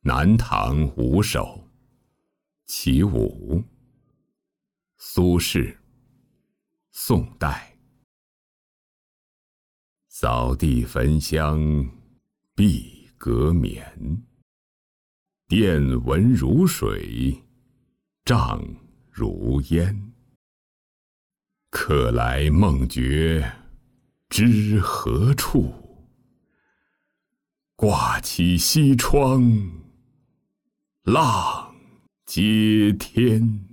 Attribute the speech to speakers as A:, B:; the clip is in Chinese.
A: 南唐五首，其五。苏轼，宋代。扫地焚香碧阁眠，殿闻如水，帐如烟。客来梦觉知何处？挂起西窗，浪接天。